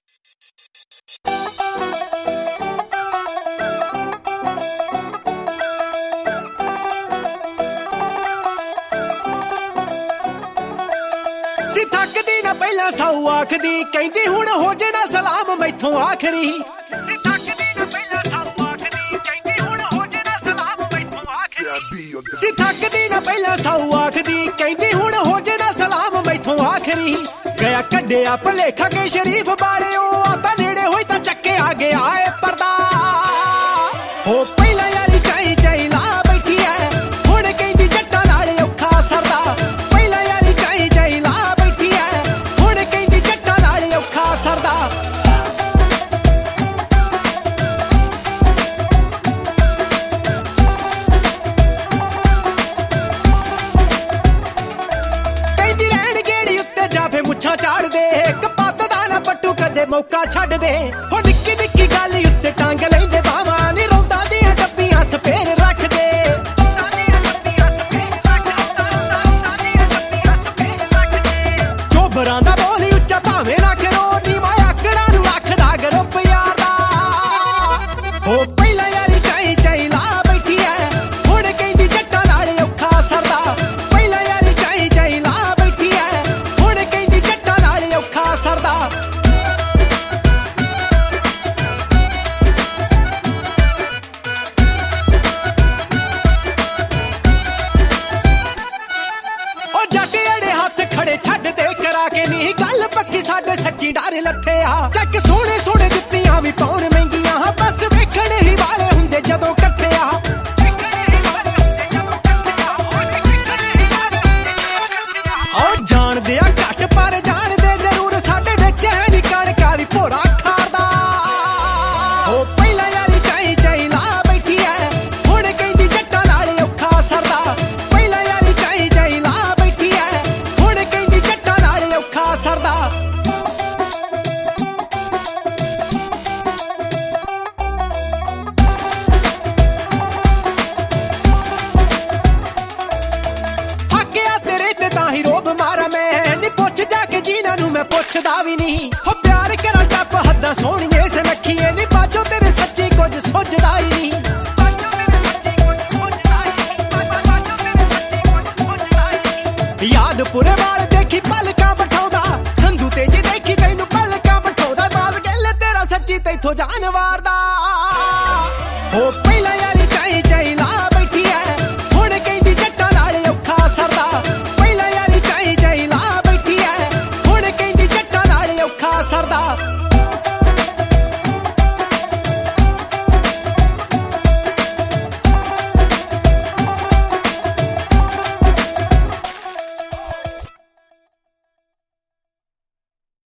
सी थकदी ना पहला साऊ आखदी कहंदी हुण हो जाना सलाम मैथों आखरी सी थकदी ना पहला साऊ आखदी कहंदी हुण हो जाना सलाम मैथों आखरी गया कड्डिया भलेखा के शरीफ बाले ओ आता नेड़े होई तां चक्के आ गया ए पर्दा हो पहला यारी चाई चाई ला बैठी है हुण कहंदी जट्टां नाल औखा सरदा पहला यारी चाई चाई ला बैठी है हुण कहंदी जट्टां नाल औखा सरदा मुछा झाड़ दे कपत दा ना पट्टू कदे मौका छड्ड दे हो निक्की निक्की गल उत्ते टांग लैंदे बावा नी रौंदा दियां डब्बियां सफेर रख दे चोबरां दा बोली उच्चा भावें ना करो नीवा आकड़ा नूं रखदा ग्रुप यार दा हो पहला यारी चाई चाई ला बैठी है हुण कहंदी जट्टां नाल औखा सरदा पहला यारी चाई चाई ला बैठी है हुण कहंदी जट्टां नाल औखा सरदा ओ जट अड़े हाथ खड़े छड्ड दे करा के नी गल पक्की साडे सच्ची डर लथे आ चक सोहणे सोहणे जुत्तियां भी पाउण महंगियां बस वेखण ही वाले हुंदे जदों कट्ठे आ ओ जान दे घट पर जान दे जरूर साडे विच है नी कणका वी भोरा खारदा ओ पहला यारी चाई चाई ला बैठी है हुण कहंदी जट्टां नाल औखा सरदा पहला यारी चाई चाई ला बैठी है हुण कहंदी जट्टां नाल औखा सरदा हकिया तेरे ते तां ही रोब मारा मैं नी पुछ जाके जीना नूं मैं पुछदा भी नहीं हो प्यार करा टप हद्दां सोहणीए सनखीए नी बाजो तेरे सच्ची कुछ सोचदा ही नहीं याद पुरे वाल देखी पलकां बठाउंदा संधू ते जे देखी तैनूं पलकां बठाउंदा बाल गल तेरा सच्ची तैथों जान वारदा हो